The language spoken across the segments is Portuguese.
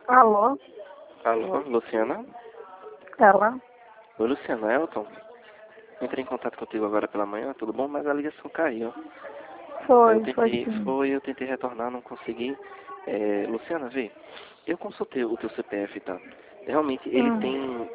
Alô? Alô, Luciana? Ela? Oi, Luciana, Elton. Entrei em contato contigo agora pela manhã, tudo bom? Mas a ligação caiu. Foi sim. Eu tentei retornar, não consegui. Luciana, vê, eu consultei o teu CPF, tá? Realmente, ele Hum,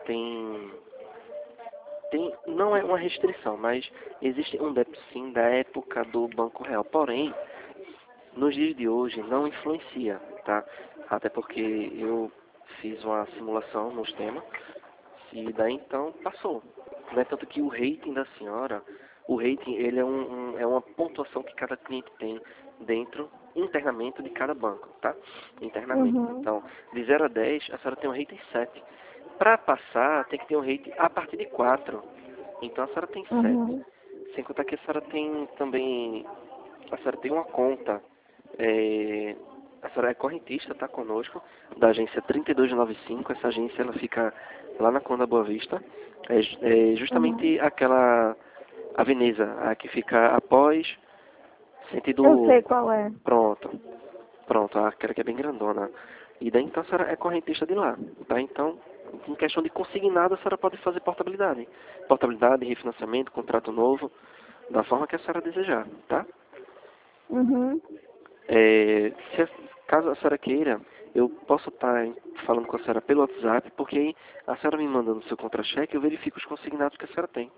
não é uma restrição, mas existe um débito sim da época do Banco Real. Porém, nos dias de hoje não influencia, tá? Até porque eu fiz uma simulação no sistema e daí então passou. Não é tanto que o rating da senhora, o rating ele é uma pontuação que cada cliente tem dentro, internamente de cada banco, tá? Internamente. uhum, Então, de 0 a 10, a senhora tem um rating 7. Para passar, tem que ter um rating a partir de 4. Então a senhora tem 7. uhum. Sem contar que a senhora tem também, a senhora tem uma conta, é, a senhora é correntista, tá conosco, da agência 3295. Essa agência ela fica lá na Conda Boa Vista. É Uhum. justamente aquela avenida, a que fica após, Eu sentido sei qual é. pronto, pronto, aquela que é bem grandona. E daí então a senhora é correntista de lá, tá? Então, em questão de consignado, a senhora pode fazer portabilidade. Portabilidade, refinanciamento, contrato novo, da forma que a senhora desejar, tá? Uhum. Caso a senhora queira, eu posso estar falando com a senhora pelo WhatsApp, porque aí a senhora me mandando o seu contra-cheque, eu verifico os consignados que a senhora tem.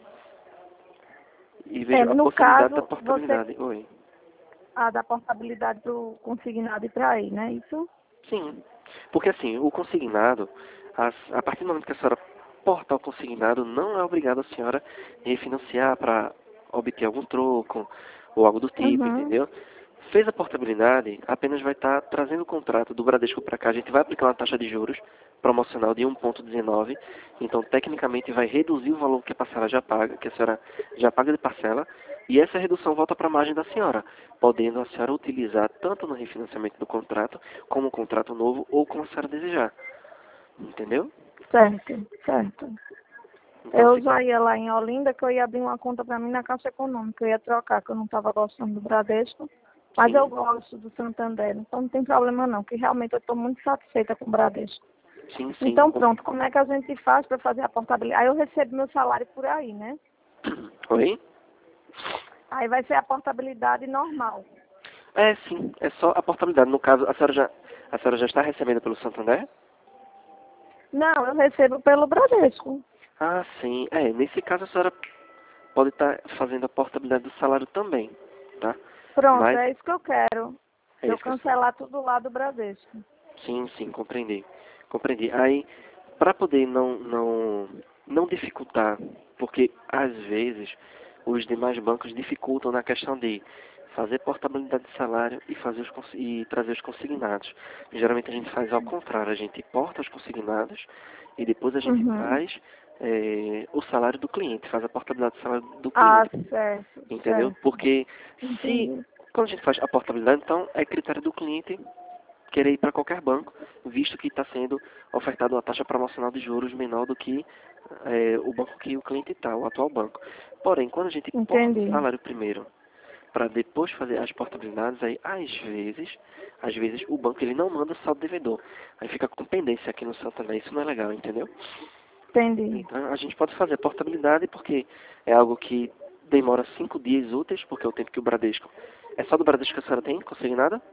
E É, vejo a no possibilidade da caso, você portabilidade. Oi. da portabilidade do consignado e para aí, né? Isso? Sim. Porque assim, o consignado, a partir do momento que a senhora porta o consignado, não é obrigado a senhora refinanciar para obter algum troco ou algo do tipo, Uhum. entendeu? Fez a portabilidade, apenas vai estar trazendo o contrato do Bradesco para cá. A gente vai aplicar uma taxa de juros promocional de 1,19. Então, tecnicamente, vai reduzir o valor que a parcela já paga, que a senhora já paga de parcela, e essa redução volta para a margem da senhora, podendo a senhora utilizar tanto no refinanciamento do contrato, como um contrato novo, ou como a senhora desejar. Entendeu? Certo, certo. Então, Eu se já ia lá em Olinda, que eu ia abrir uma conta para mim na Caixa Econômica. Eu ia trocar, que eu não estava gostando do Bradesco. Mas eu sim, gosto do Santander, então não tem problema não, que realmente eu estou muito satisfeita com o Bradesco. sim, sim. Então pronto, como é que a gente faz para fazer a portabilidade? Aí eu recebo meu salário por aí, né? Oi? Aí vai ser a portabilidade normal. É, sim, é só a portabilidade. No caso, a senhora já está recebendo pelo Santander? Não, eu recebo pelo Bradesco. Ah, sim. Nesse caso a senhora pode estar fazendo a portabilidade do salário também, tá? Pronto, Mas é isso que eu quero. é Eu isso que a senhora... cancelar tudo lá do Bradesco. Sim, sim, compreendi. Compreendi. Aí, para poder não dificultar, porque às vezes os demais bancos dificultam na questão de fazer portabilidade de salário e e trazer os consignados. Geralmente a gente faz ao contrário, a gente porta os consignados e depois a gente Uhum. traz o salário do cliente, faz a portabilidade do salário do Ah, cliente, certo, entendeu? certo. Porque se Entendi. quando a gente faz a portabilidade, então é critério do cliente querer ir para qualquer banco, visto que está sendo ofertado uma taxa promocional de juros menor do que o banco que o cliente está, o atual banco. Porém, quando a gente porta o Entendi. salário primeiro, para depois fazer as portabilidades, aí às vezes o banco ele não manda o saldo devedor. Aí fica com pendência aqui no Santander, isso não é legal, entendeu? Entendi. Então a gente pode fazer a portabilidade porque é algo que demora 5 dias úteis, porque é o tempo que o Bradesco... É só do Bradesco que a senhora tem, consignada?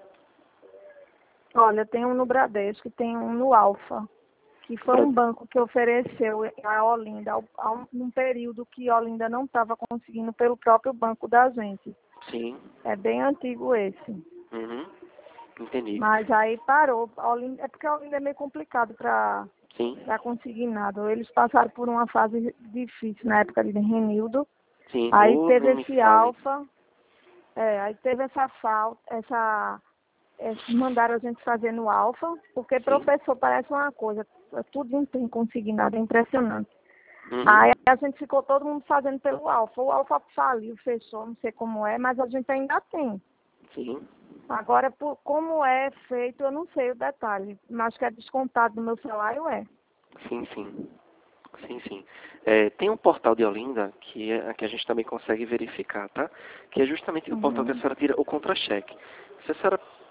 Olha, tem um no Bradesco e tem um no Alfa, que O foi Bra- um banco que ofereceu a Olinda num período que Olinda não estava conseguindo pelo próprio banco da gente. Sim. É bem antigo esse. Uhum. Entendi. Mas aí parou. Olinda, é porque a Olinda é meio complicado Sim. para consignado. Eles passaram por uma fase difícil na época de Renildo. Sim. Aí Ou teve nem me esse fale. Alfa, aí teve essa falta, mandaram a gente fazer no Alfa, porque Sim. professor parece uma coisa, tudo tem consignado, é impressionante. Aí Uhum. a gente ficou todo mundo fazendo pelo Alfa. O Alfa faliu, fechou, não sei como é, mas a gente ainda tem. Sim. Agora, como é feito, eu não sei o detalhe, mas que é descontado do meu salário, é. Sim, sim. Sim, sim. Tem um portal de Olinda que a gente também consegue verificar, tá? Que é justamente o portal que a Uhum. senhora tira o contra-cheque. Se a senhora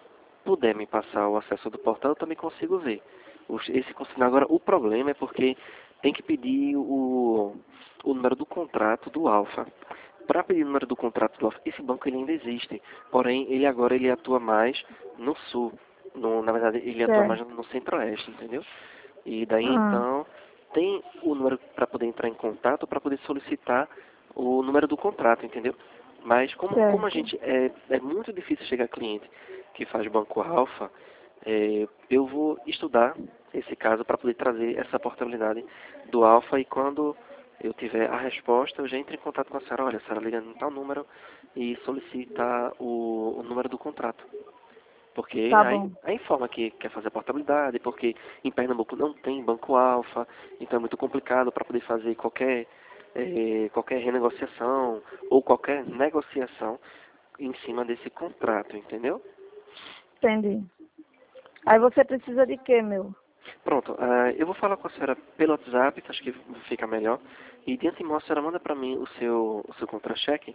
puder me passar o acesso do portal, eu também consigo ver. Esse consignado. Agora, o problema é porque tem que pedir o número do contrato do Alfa. Para pedir o número do contrato do Alfa, esse banco ele ainda existe, porém ele agora ele atua mais no sul. Na verdade, ele atua mais Certo. no centro-oeste, entendeu? E daí Ah, então tem o número para poder entrar em contato, para poder solicitar o número do contrato, entendeu? Mas como a certo. gente é muito difícil chegar a cliente que faz banco alfa, eu vou estudar esse caso para poder trazer essa portabilidade do alfa e quando eu tiver a resposta, eu já entro em contato com a senhora. Olha, a senhora liga em tal número e solicita o número do contrato. Porque Tá aí, bom. aí informa que quer fazer a portabilidade, porque em Pernambuco não tem banco alfa, então é muito complicado para poder fazer qualquer renegociação ou qualquer negociação em cima desse contrato, entendeu? Entendi. Aí você precisa de quê, meu? Pronto, eu vou falar com a senhora pelo WhatsApp, que acho que fica melhor. E de antemão a senhora manda para mim o seu contra-cheque,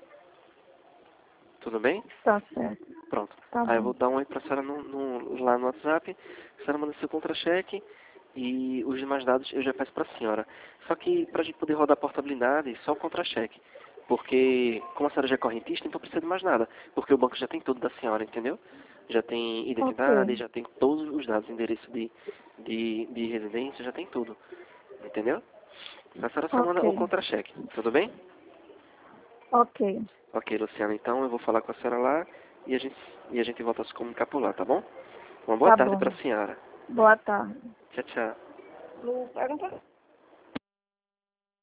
tudo bem? Tá certo. Pronto. Tá Aí eu bom. vou dar um oi pra senhora lá no WhatsApp, a senhora manda seu contra-cheque e os demais dados eu já peço pra senhora. Só que pra gente poder rodar a portabilidade, só o contra-cheque. Porque, como a senhora já é correntista, então precisa de mais nada. Porque o banco já tem tudo da senhora, entendeu? Já tem Ok. identidade, já tem todos os dados, endereço de residência, já tem tudo. Entendeu? A senhora só Ok. manda o contra-cheque, tudo bem? Ok. Ok, Luciana, então eu vou falar com a senhora lá e a gente volta a se comunicar por lá, tá bom? Uma boa Tá tarde para bom. a senhora. Boa tarde. Tchau, tchau. Lu, pergunta